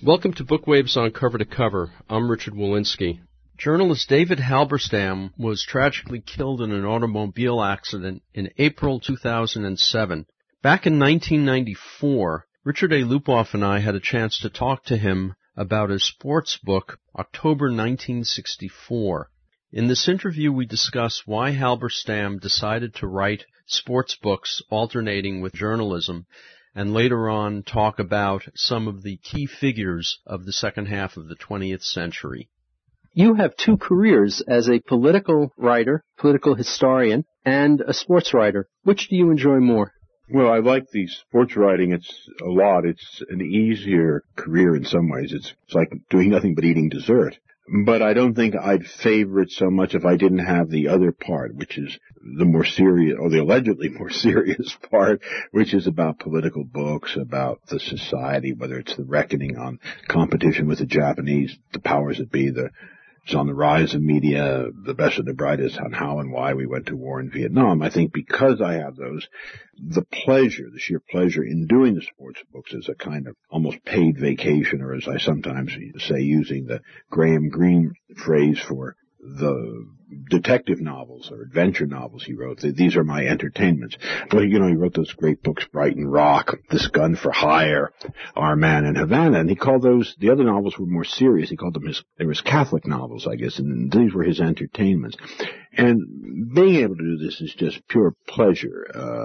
Welcome to Bookwaves on Cover to Cover. I'm Richard Walensky. Journalist David Halberstam was tragically killed in an automobile accident in April 2007. Back in 1994, Richard A. Lupoff and I had a chance to talk to him about his sports book, October 1964. In this interview, we discuss why Halberstam decided to write sports books alternating with journalism, and later on talk about some of the key figures of the second half of the 20th century. You have two careers as a political writer, political historian, and a sports writer. Which do you enjoy more? Well, I like the sports writing. It's a lot. It's an easier career in some ways. It's like doing nothing but eating dessert. But I don't think I'd favor it so much if I didn't have the other part, which is the more serious, or the allegedly more serious part, which is about political books, about the society, whether it's the reckoning on competition with the Japanese, the powers that be, it's on the rise of media, the best and the brightest, on how and why we went to war in Vietnam. I think because I have those, the sheer pleasure in doing the sports books is a kind of almost paid vacation, or as I sometimes say, using the Graham Greene phrase for the detective novels or adventure novels he wrote. These are my entertainments. Well, he wrote those great books, Brighton Rock, This Gun for Hire, Our Man in Havana, and he called those, the other novels were more serious. He called them they were his Catholic novels, I guess, and these were his entertainments. And being able to do this is just pure pleasure.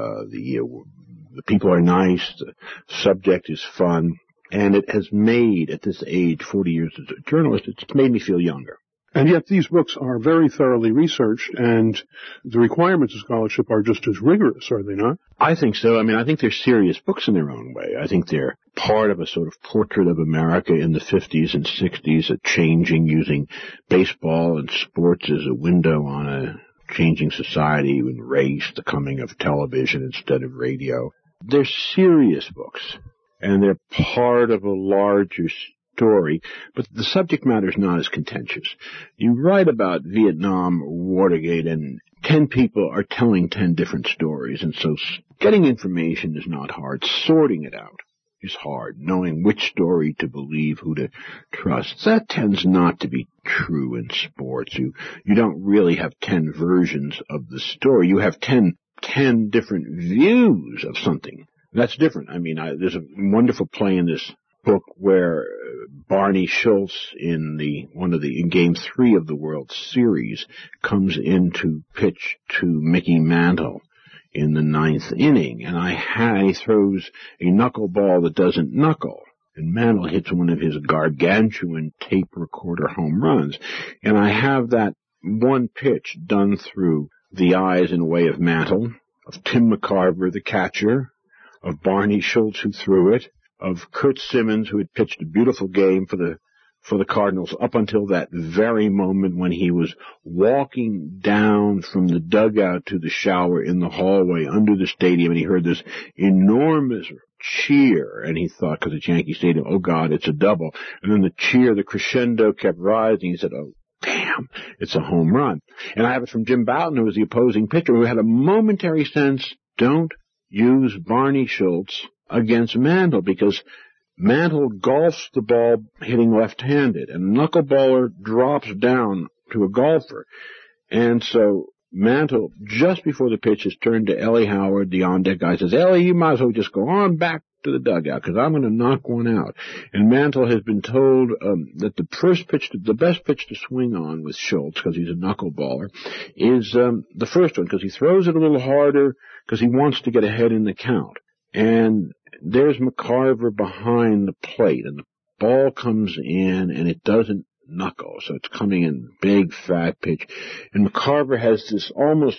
The people are nice, the subject is fun, and it has made, at this age, 40 years as a journalist, it's made me feel younger. And yet these books are very thoroughly researched, and the requirements of scholarship are just as rigorous, are they not? I think so. I think they're serious books in their own way. I think they're part of a sort of portrait of America in the 50s and 60s, a changing, using baseball and sports as a window on a changing society and race, the coming of television instead of radio. They're serious books, and they're part of a larger story, but the subject matter is not as contentious. You write about Vietnam, Watergate, and 10 people are telling 10 different stories, and so getting information is not hard. Sorting it out is hard. Knowing which story to believe, who to trust. That tends not to be true in sports. You don't really have 10 versions of the story. You have 10 different views of something. That's different. There's a wonderful play in this book where Barney Schultz in Game 3 of the World Series comes in to pitch to Mickey Mantle in the 9th inning, and he throws a knuckleball that doesn't knuckle, and Mantle hits one of his gargantuan tape recorder home runs, and I have that one pitch done through the eyes in a way of Mantle, of Tim McCarver, the catcher, of Barney Schultz, who threw it, of Curt Simmons, who had pitched a beautiful game for the Cardinals up until that very moment when he was walking down from the dugout to the shower in the hallway under the stadium, and he heard this enormous cheer, and he thought, because it's Yankee Stadium, oh God, it's a double. And then the cheer, the crescendo kept rising. He said, oh, damn, it's a home run. And I have it from Jim Bouton, who was the opposing pitcher, who had a momentary sense, don't use Barney Schultz against Mantle, because Mantle golfs the ball hitting left-handed, and a knuckleballer drops down to a golfer. And so Mantle, just before the pitch, is turned to Ellie Howard, the on-deck guy, says, Ellie, you might as well just go on back to the dugout, because I'm going to knock one out. And Mantle has been told that the best pitch to swing on with Schultz, because he's a knuckleballer, is the first one, because he throws it a little harder, because he wants to get ahead in the count. And there's McCarver behind the plate, and the ball comes in, and it doesn't knuckle, so it's coming in big, fat pitch. And McCarver has this almost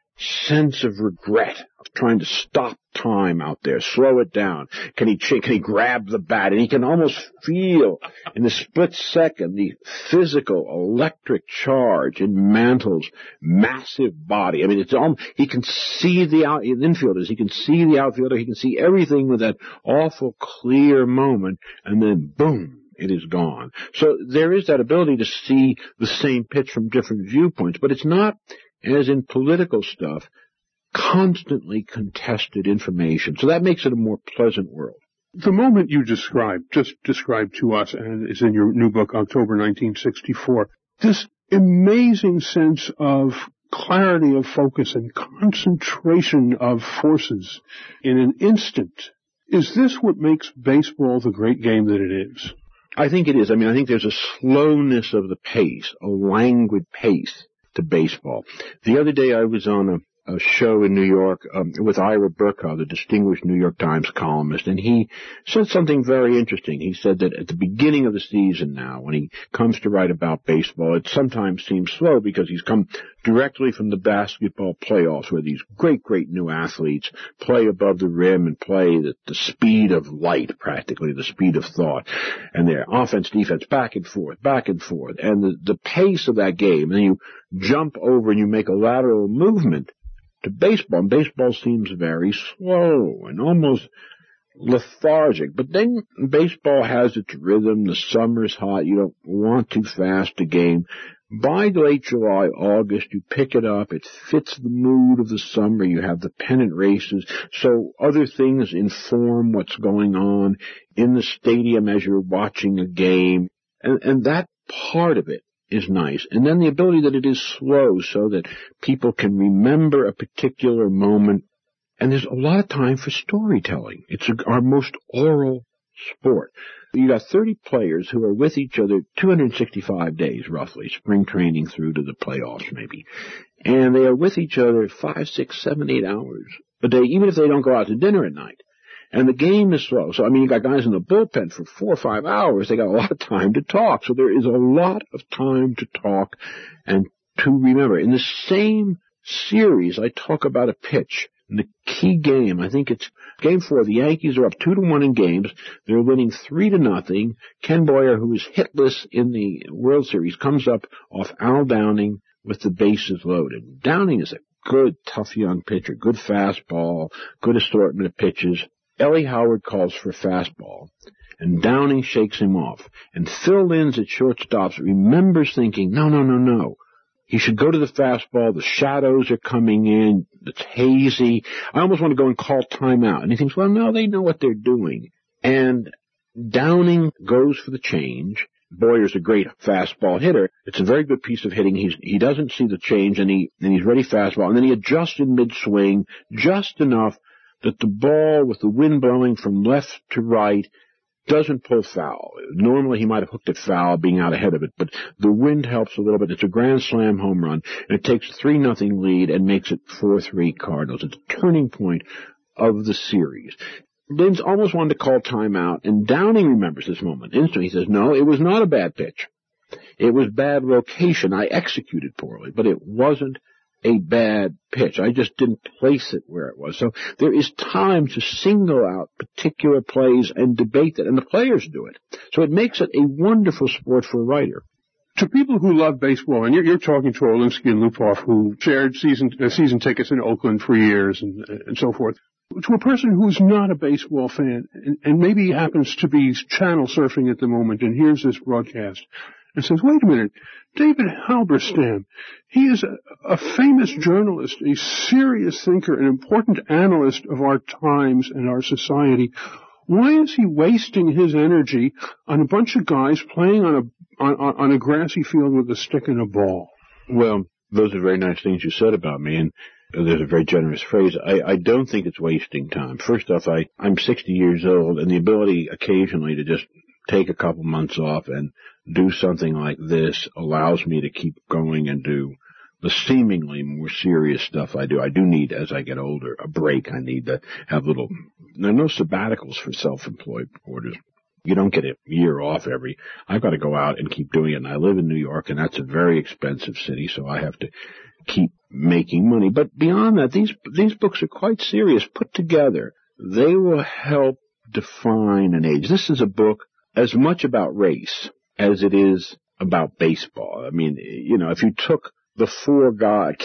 sense of regret of trying to stop time out there, slow it down. Can he grab the bat? And he can almost feel in the split second the physical electric charge in Mantle's massive body. He can see the infielders, he can see the outfielder, he can see everything with that awful clear moment, and then boom, it is gone. So there is that ability to see the same pitch from different viewpoints, but it's not, as in political stuff, constantly contested information. So that makes it a more pleasant world. The moment you just described to us, and is in your new book, October 1964, this amazing sense of clarity of focus and concentration of forces in an instant. Is this what makes baseball the great game that it is? I think it is. I mean, I think there's a slowness of the pace, a languid pace to baseball. The other day I was on a show in New York with Ira Burkhardt, the distinguished New York Times columnist, and he said something very interesting. He said that at the beginning of the season now, when he comes to write about baseball, it sometimes seems slow because he's come directly from the basketball playoffs where these great new athletes play above the rim and play at the speed of light, practically the speed of thought, and their offense, defense, back and forth, and the pace of that game, and then you jump over and you make a lateral movement to baseball, and baseball seems very slow and almost lethargic. But then baseball has its rhythm. The summer's hot. You don't want too fast a game. By late July, August, you pick it up. It fits the mood of the summer. You have the pennant races. So other things inform what's going on in the stadium as you're watching a game. And that part of it is nice. And then the ability that it is slow so that people can remember a particular moment. And there's a lot of time for storytelling. It's our most oral sport. You got 30 players who are with each other 265 days, roughly, spring training through to the playoffs maybe. And they are with each other 5, 6, 7, 8 hours a day, even if they don't go out to dinner at night. And the game is slow. So, I mean, you got guys in the bullpen for 4 or 5 hours. They got a lot of time to talk. So there is a lot of time to talk and to remember. In the same series, I talk about a pitch. In the key game, I think it's Game 4. The Yankees are up 2-1 in games. They're winning 3-0. Ken Boyer, who is hitless in the World Series, comes up off Al Downing with the bases loaded. Downing is a good, tough young pitcher, good fastball, good assortment of pitches. Ellie Howard calls for a fastball, and Downing shakes him off. And Phil Linz at shortstop remembers thinking, no. He should go to the fastball. The shadows are coming in. It's hazy. I almost want to go and call timeout. And he thinks, well, no, they know what they're doing. And Downing goes for the change. Boyer's a great fastball hitter. It's a very good piece of hitting. He doesn't see the change, and he's ready fastball. And then he adjusts in mid-swing just enough that the ball, with the wind blowing from left to right, doesn't pull foul. Normally he might have hooked it foul, being out ahead of it, but the wind helps a little bit. It's a grand slam home run, and it takes 3-0 lead and makes it 4-3 Cardinals. It's a turning point of the series. Linz almost wanted to call timeout, and Downing remembers this moment. Instantly he says, no, it was not a bad pitch. It was bad location. I executed poorly, but it wasn't a bad pitch. I just didn't place it where it was. So there is time to single out particular plays and debate that, and the players do it. So it makes it a wonderful sport for a writer. To people who love baseball, and you're talking to Orlinsky and Lupoff, who shared season tickets in Oakland for years and so forth. To a person who's not a baseball fan and maybe happens to be channel surfing at the moment and hears this broadcast and says, wait a minute, David Halberstam, he is a famous journalist, a serious thinker, an important analyst of our times and our society. Why is he wasting his energy on a bunch of guys playing on a grassy field with a stick and a ball? Well, those are very nice things you said about me, and there's a very generous phrase. I don't think it's wasting time. First off, I'm 60 years old, and the ability occasionally to just take a couple months off and do something like this allows me to keep going and do the seemingly more serious stuff I do. I do need, as I get older, a break. I need to have there are no sabbaticals for self-employed reporters. You don't get a year off I've got to go out and keep doing it. And I live in New York, and that's a very expensive city, so I have to keep making money. But beyond that, these books are quite serious. Put together, they will help define an age. This is a book as much about race as it is about baseball. I mean, if you took the 4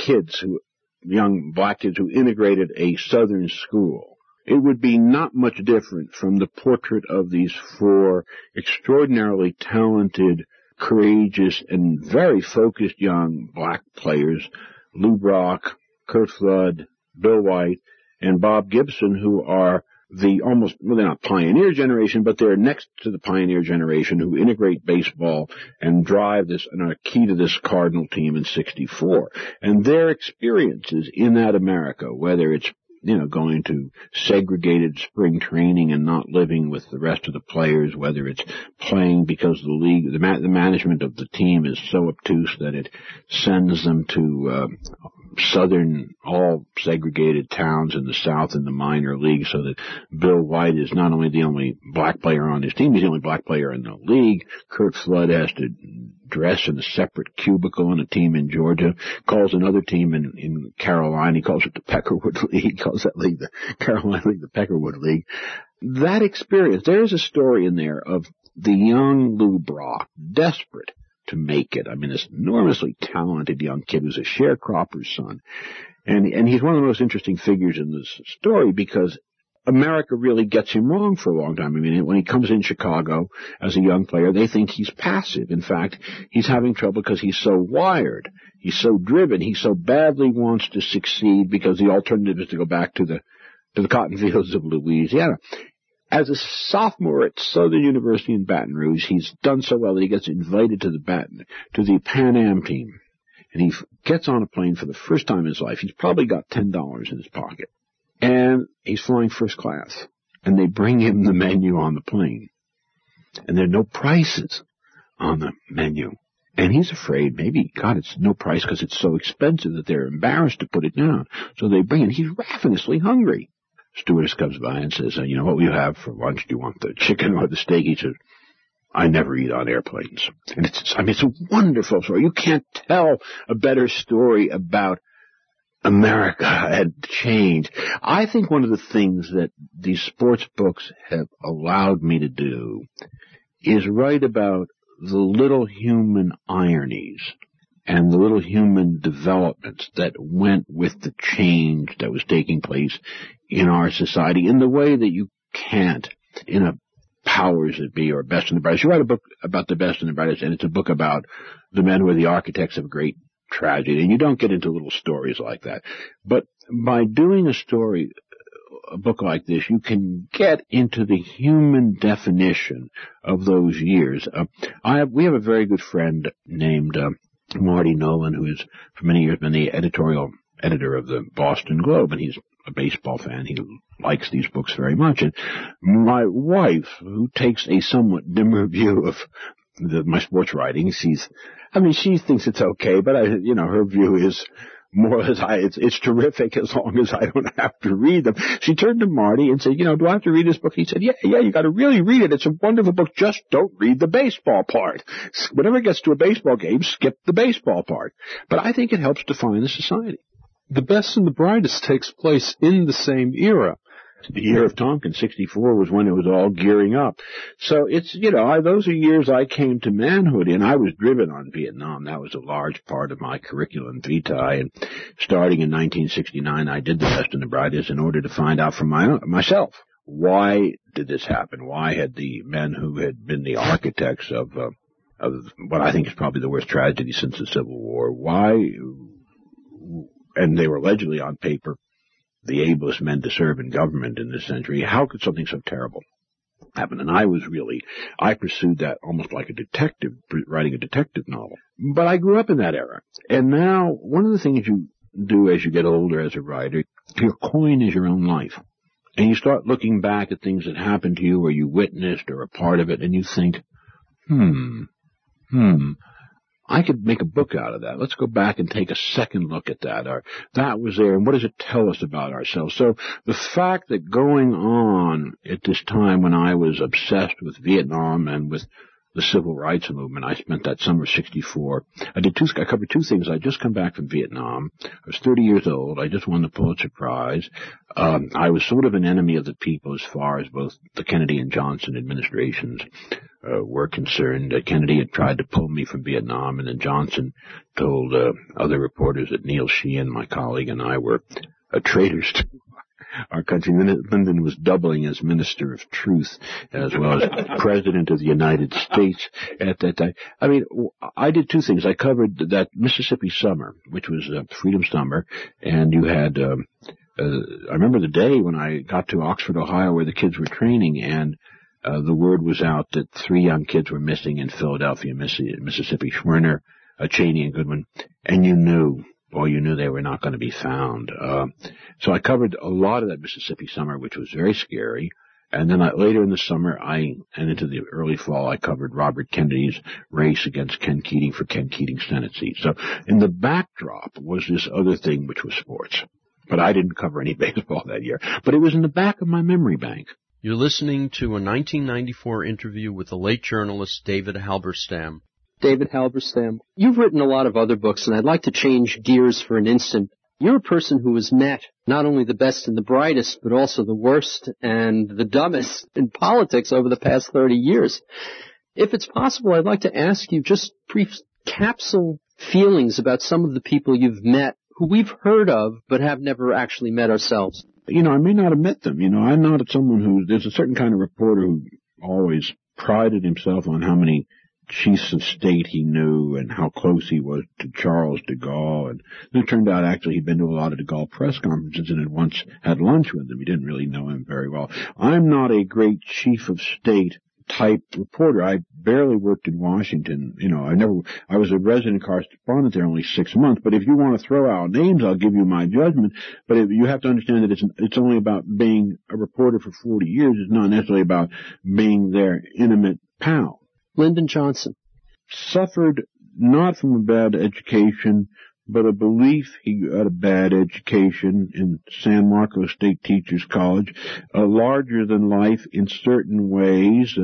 young black kids who integrated a Southern school, it would be not much different from the portrait of these 4 extraordinarily talented, courageous, and very focused young black players, Lou Brock, Curt Flood, Bill White, and Bob Gibson, who are they're not pioneer generation, but they're next to the pioneer generation who integrate baseball and drive this and are key to this Cardinal team in '64. And their experiences in that America, whether it's going to segregated spring training and not living with the rest of the players, whether it's playing because the management of the team is so obtuse that it sends them to southern, all segregated towns in the South in the minor league, so that Bill White is not only the only black player on his team, he's the only black player in the league. Curt Flood has to dress in a separate cubicle in a team in Georgia, calls another team in Carolina, he calls it the Peckerwood League, he calls that league the Carolina League, the Peckerwood League. That experience, there's a story in there of the young Lou Brock, desperate to make it. I mean, this enormously talented young kid who's a sharecropper's son. And he's one of the most interesting figures in this story because America really gets him wrong for a long time. I mean, when he comes in Chicago as a young player, they think he's passive. In fact, he's having trouble because he's so wired. He's so driven. He so badly wants to succeed because the alternative is to go back to the cotton fields of Louisiana. As a sophomore at Southern University in Baton Rouge, he's done so well that he gets invited to the Pan Am team. And he gets on a plane for the first time in his life. He's probably got $10 in his pocket. And he's flying first class. And they bring him the menu on the plane. And there are no prices on the menu. And he's afraid maybe, God, it's no price because it's so expensive that they're embarrassed to put it down. So they bring it. He's ravenously hungry. Stewardess comes by and says, what will you have for lunch? Do you want the chicken or the steak? He says, I never eat on airplanes. And it's a wonderful story. You can't tell a better story about America and change. I think one of the things that these sports books have allowed me to do is write about the little human ironies and the little human developments that went with the change that was taking place in our society in the way that you can't in a powers that be or best and the brightest. You write a book about the best and the brightest, and it's a book about the men who are the architects of a great tragedy, and you don't get into little stories like that. But by doing a book like this, you can get into the human definition of those years. We have a very good friend named Marty Nolan, who has for many years been the editorial editor of the Boston Globe, and he's a baseball fan. He likes these books very much. And my wife, who takes a somewhat dimmer view of my sports writing, she thinks it's okay, but her view is more or less, it's terrific as long as I don't have to read them. She turned to Marty and said, do I have to read this book? He said, yeah, you got to really read it. It's a wonderful book. Just don't read the baseball part. Whenever it gets to a baseball game, skip the baseball part. But I think it helps define the society. The Best and the Brightest takes place in the same era. The year of Tompkins, 64, was when it was all gearing up. So it's, those are years I came to manhood in. I was driven on Vietnam. That was a large part of my curriculum vitae. And starting in 1969, I did The Best and the Brightest in order to find out for myself. Why did this happen? Why had the men who had been the architects of what I think is probably the worst tragedy since the Civil War, and they were allegedly on paper the ablest men to serve in government in this century, how could something so terrible happen? And I pursued that almost like a detective, writing a detective novel. But I grew up in that era. And now, one of the things you do as you get older as a writer, your coin is your own life. And you start looking back at things that happened to you or you witnessed or a part of it, and you think, I could make a book out of that. Let's go back and take a second look at that. Or that was there, and what does it tell us about ourselves? So the fact that going on at this time when I was obsessed with Vietnam and with the civil rights movement, I spent that summer of 64. I covered two things. I'd just come back from Vietnam. I was 30 years old. I just won the Pulitzer Prize. I was sort of an enemy of the people as far as both the Kennedy and Johnson administrations were concerned. Kennedy had tried to pull me from Vietnam, and then Johnson told other reporters that Neil Sheehan, my colleague, and I were traitors to our country. Lyndon was doubling as Minister of Truth as well as President of the United States at that time. I mean, I did two things. I covered that Mississippi summer, which was Freedom Summer, and you had I remember the day when I got to Oxford, Ohio, where the kids were training, and the word was out that 3 young kids were missing in Philadelphia, Mississippi, Schwerner, Cheney, and Goodwin, and you knew they were not going to be found. So I covered a lot of that Mississippi summer, which was very scary. And then later in the summer, and into the early fall, I covered Robert Kennedy's race against Ken Keating for Ken Keating's Senate seat. So in the backdrop was this other thing, which was sports. But I didn't cover any baseball that year. But it was in the back of my memory bank. You're listening to a 1994 interview with the late journalist David Halberstam. David Halberstam, you've written a lot of other books, and I'd like to change gears for an instant. You're a person who has met not only the best and the brightest, but also the worst and the dumbest in politics over the past 30 years. If it's possible, I'd like to ask you just brief capsule feelings about some of the people you've met who we've heard of but have never actually met ourselves. I may not have met them. I'm not someone there's a certain kind of reporter who always prided himself on how many chiefs of state he knew and how close he was to Charles de Gaulle. And it turned out actually he'd been to a lot of de Gaulle press conferences and had once had lunch with him. He didn't really know him very well. I'm not a great chief of state type reporter. I barely worked in Washington. I was a resident correspondent there only 6 months. But if you want to throw out names, I'll give you my judgment. But you have to understand that it's only about being a reporter for 40 years. It's not necessarily about being their intimate pal. Lyndon Johnson suffered not from a bad education, but a belief he got a bad education in San Marcos State Teachers College, larger than life in certain ways.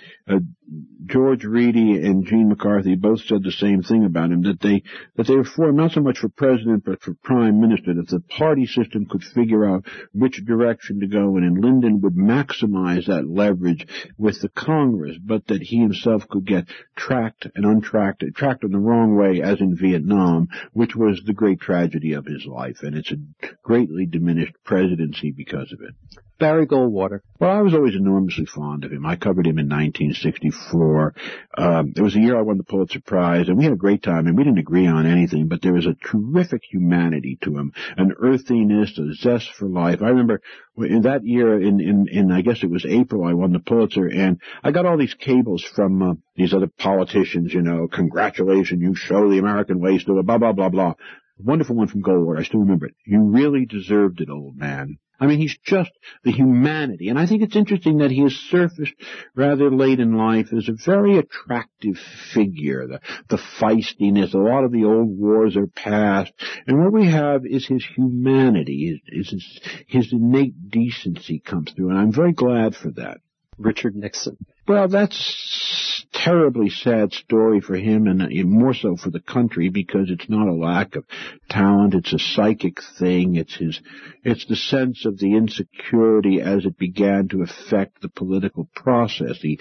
George Reedy and Gene McCarthy both said the same thing about him, that they were for him not so much for president but for prime minister, that the party system could figure out which direction to go in, and Lyndon would maximize that leverage with the Congress, but that he himself could get tracked in the wrong way, as in Vietnam, which was the great tragedy of his life, and it's a greatly diminished presidency because of it. Barry Goldwater. Well, I was always enormously fond of him. I covered him in 1964. It was the year I won the Pulitzer Prize, and we had a great time, and we didn't agree on anything, but there was a terrific humanity to him, an earthiness, a zest for life. I remember in that year, in I guess it was April, I won the Pulitzer, and I got all these cables from these other politicians, congratulations, you show the American ways to it, blah, blah, blah, blah. Wonderful one from Goldwater. I still remember it. You really deserved it, old man. I mean, he's just the humanity. And I think it's interesting that he has surfaced rather late in life as a very attractive figure. The feistiness, a lot of the old wars are past. And what we have is his humanity, his innate decency comes through. And I'm very glad for that. Richard Nixon. Well, that's a terribly sad story for him, and more so for the country, because it's not a lack of talent. It's a psychic thing. It's the sense of the insecurity as it began to affect the political process. He's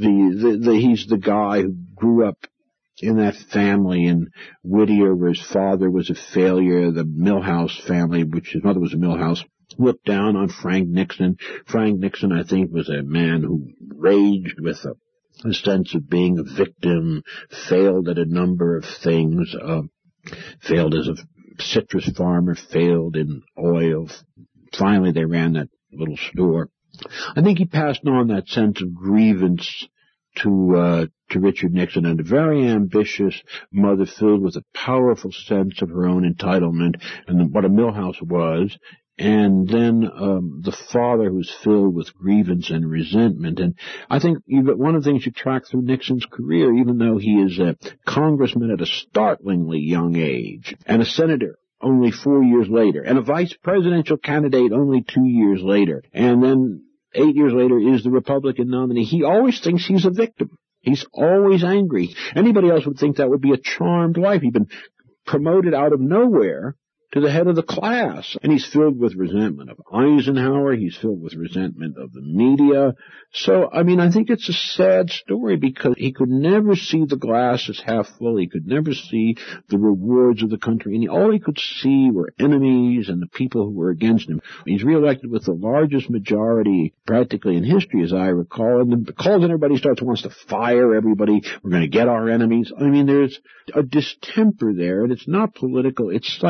the guy who grew up in that family in Whittier, where his father was a failure, the Milhouse family, which his mother was a Milhouse, looked down on Frank Nixon. Frank Nixon, I think, was a man who raged with a sense of being a victim, failed at a number of things, failed as a citrus farmer, failed in oil. Finally, they ran that little store. I think he passed on that sense of grievance to Richard Nixon, and a very ambitious mother filled with a powerful sense of her own entitlement and what a Milhouse was. And then the father who's filled with grievance and resentment. And I think one of the things you track through Nixon's career, even though he is a congressman at a startlingly young age, and a senator only 4 years later, and a vice presidential candidate only 2 years later, and then 8 years later is the Republican nominee, he always thinks he's a victim. He's always angry. Anybody else would think that would be a charmed life. He'd been promoted out of nowhere to the head of the class. And he's filled with resentment of Eisenhower. He's filled with resentment of the media. So, I mean, I think it's a sad story because he could never see the glass as half full. He could never see the rewards of the country. And all he could see were enemies and the people who were against him. He's reelected with the largest majority practically in history, as I recall. And the calls and everybody wants to fire everybody. We're going to get our enemies. I mean, there's a distemper there, and it's not political, it's psychic. But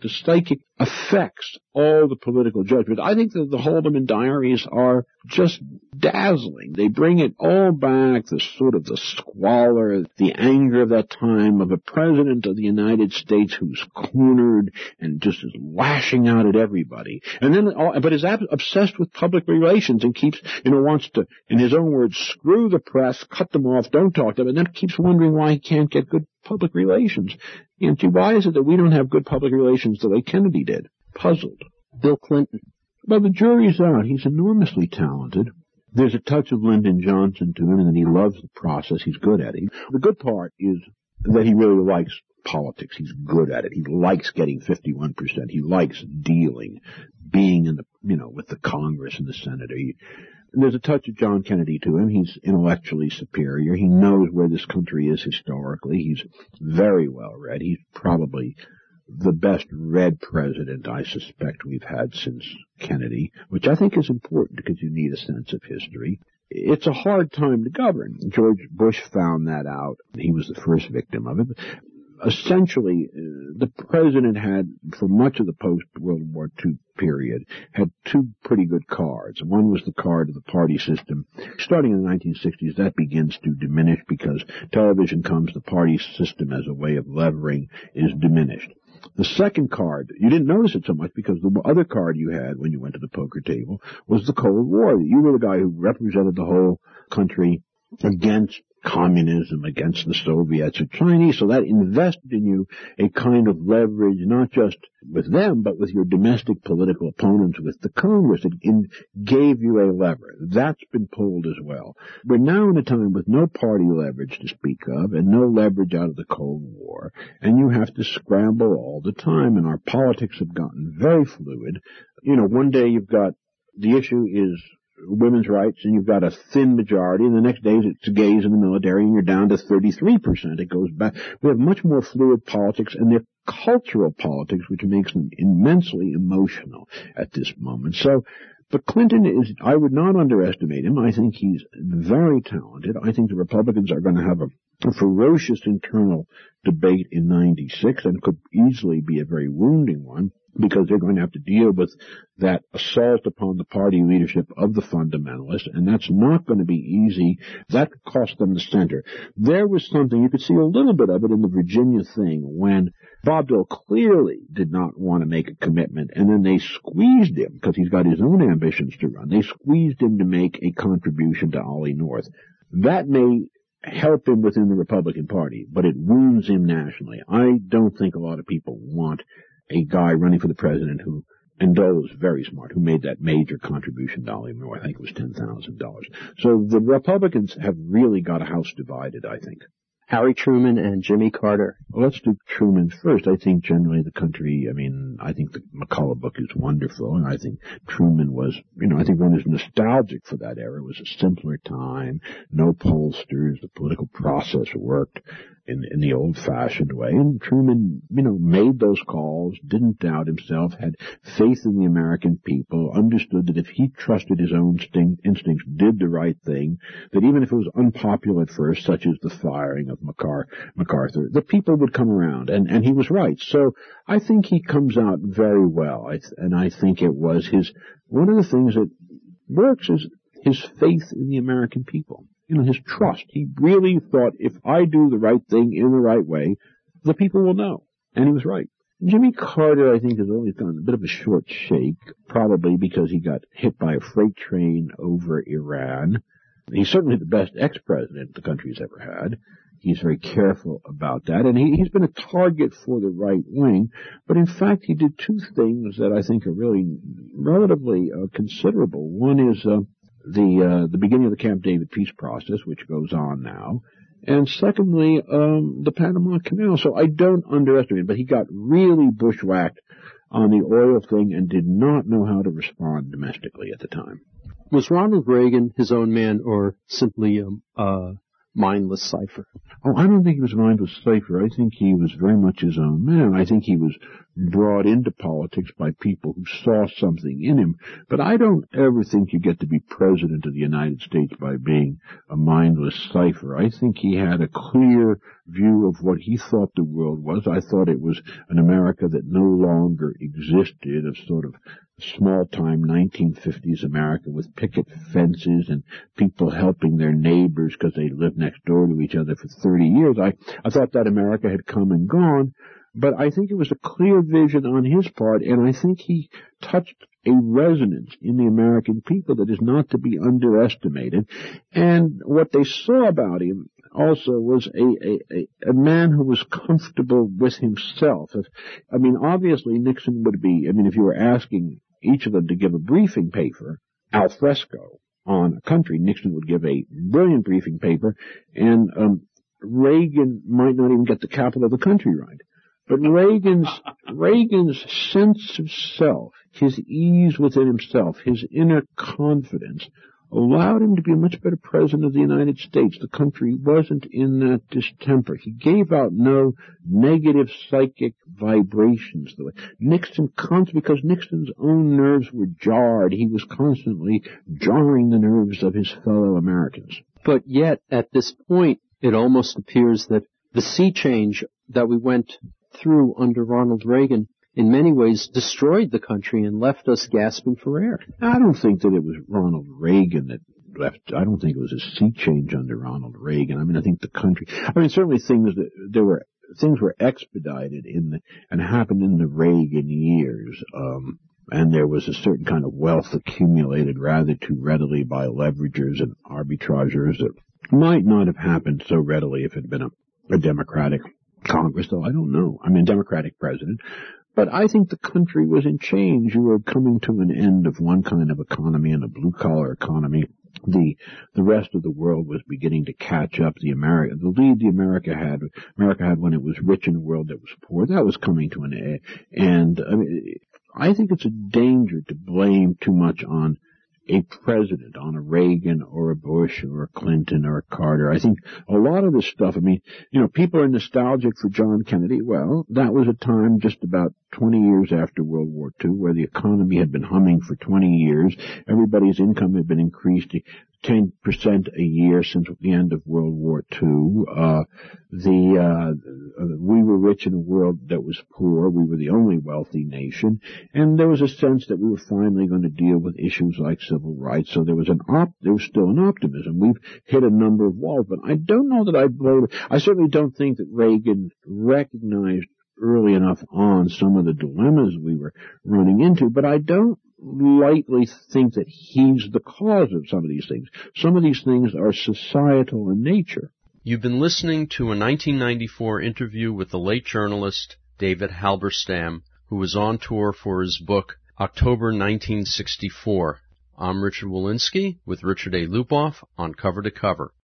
the psychic affects all the political judgment. I think that the Haldeman diaries are just dazzling. They bring it all back, the sort of the squalor, the anger of that time of a president of the United States who's cornered and just is lashing out at everybody. And then, but is obsessed with public relations and keeps, wants to, in his own words, screw the press, cut them off, don't talk to them, and then keeps wondering why he can't get good public relations. Why is it that we don't have good public relations the way Kennedy did? Puzzled. Bill Clinton. Well, the jury's out. He's enormously talented. There's a touch of Lyndon Johnson to him, and then he loves the process. He's good at it. The good part is that he really likes politics. He's good at it. He likes getting 51%. He likes dealing, being in the, with the Congress and the Senate. There's a touch of John Kennedy to him. He's intellectually superior. He knows where this country is historically. He's very well read. He's probably the best read president I suspect we've had since Kennedy, which I think is important because you need a sense of history. It's a hard time to govern. George Bush found that out. He was the first victim of it. Essentially, the president had, for much of the post-World War II period, had two pretty good cards. One was the card of the party system. Starting in the 1960s, that begins to diminish because television comes, the party system as a way of levering is diminished. The second card, you didn't notice it so much because the other card you had when you went to the poker table was the Cold War. You were the guy who represented the whole country against communism, against the Soviets or Chinese, so that invested in you a kind of leverage, not just with them, but with your domestic political opponents, with the Congress. It gave you a lever. That's been pulled as well. We're now in a time with no party leverage to speak of, and no leverage out of the Cold War, and you have to scramble all the time, and our politics have gotten very fluid. One day you've got, the issue is women's rights, and you've got a thin majority, and the next day it's gays in the military, and you're down to 33%. It goes back. We have much more fluid politics, and they're cultural politics, which makes them immensely emotional at this moment. But Clinton is, I would not underestimate him. I think he's very talented. I think the Republicans are going to have a ferocious internal debate in 96, and could easily be a very wounding one, because they're going to have to deal with that assault upon the party leadership of the fundamentalists, and that's not going to be easy. That cost them the center. There was something, you could see a little bit of it in the Virginia thing, when Bob Dole clearly did not want to make a commitment, and then they squeezed him, because he's got his own ambitions to run. They squeezed him to make a contribution to Ollie North. That may help him within the Republican Party, but it wounds him nationally. I don't think a lot of people want a guy running for the president who, and Dole was very smart, who made that major contribution to Ollie North. I think it was $10,000. So the Republicans have really got a house divided, I think. Harry Truman and Jimmy Carter. Well, let's do Truman first. I think generally the country, I think the McCullough book is wonderful, and I think Truman was, I think one is nostalgic for that era. It was a simpler time, no pollsters, the political process worked in the old-fashioned way, and Truman, made those calls, didn't doubt himself, had faith in the American people, understood that if he trusted his own instincts, did the right thing, that even if it was unpopular at first, such as the firing of MacArthur, the people would come around, and he was right. So I think he comes out very well, and I think it was one of the things that works is his faith in the American people. His trust. He really thought, if I do the right thing in the right way, the people will know. And he was right. Jimmy Carter, I think, has only done a bit of a short shake, probably because he got hit by a freight train over Iran. He's certainly the best ex-president the country's ever had. He's very careful about that, and he's been a target for the right wing, but in fact he did two things that I think are really relatively considerable. One is the beginning of the Camp David peace process, which goes on now, and secondly, the Panama Canal. So I don't underestimate it, but he got really bushwhacked on the oil thing and did not know how to respond domestically at the time. Was Ronald Reagan his own man, or simply a mindless cipher? Oh, I don't think he was a mindless cipher. I think he was very much his own man. I think he was brought into politics by people who saw something in him. But I don't ever think you get to be president of the United States by being a mindless cipher. I think he had a clear view of what he thought the world was. I thought it was an America that no longer existed, of sort of small-time 1950s America with picket fences and people helping their neighbors because they lived next door to each other for 30 years. I thought that America had come and gone, but I think it was a clear vision on his part, and I think he touched a resonance in the American people that is not to be underestimated. And what they saw about him also was a man who was comfortable with himself. I mean, obviously Nixon would be, if you were asking each of them to give a briefing paper, al fresco, on a country, Nixon would give a brilliant briefing paper, and Reagan might not even get the capital of the country right. But Reagan's sense of self, his ease within himself, his inner confidence, allowed him to be a much better president of the United States. The country wasn't in that distemper. He gave out no negative psychic vibrations. Nixon, because Nixon's own nerves were jarred, he was constantly jarring the nerves of his fellow Americans. But yet, at this point, it almost appears that the sea change that we went through under Ronald Reagan in many ways destroyed the country and left us gasping for air. I don't think that it was Ronald Reagan that left. I don't think it was a sea change under Ronald Reagan. I think the country. Certainly things were expedited and happened in the Reagan years. And there was a certain kind of wealth accumulated rather too readily by leveragers and arbitrageurs that might not have happened so readily if it had been a Democratic Congress, though I don't know. Democratic president. But I think the country was in change. You were coming to an end of one kind of economy and a blue-collar economy. The rest of the world was beginning to catch up. The lead America had when it was rich in a world that was poor, that was coming to an end. And I think it's a danger to blame too much on a president, on a Reagan or a Bush or a Clinton or a Carter. I think a lot of this stuff, people are nostalgic for John Kennedy. Well, that was a time just about 20 years after World War II where the economy had been humming for 20 years. Everybody's income had been increased 10% a year since the end of World War II. We were rich in a world that was poor. We were the only wealthy nation. And there was a sense that we were finally going to deal with issues like civil rights. So there was still an optimism. We've hit a number of walls, but I don't know that I blame it. I certainly don't think that Reagan recognized early enough on some of the dilemmas we were running into, but I don't lightly think that he's the cause of some of these things. Some of these things are societal in nature. You've been listening to a 1994 interview with the late journalist David Halberstam, who was on tour for his book, October 1964. I'm Richard Wolinsky with Richard A. Lupoff on Cover to Cover.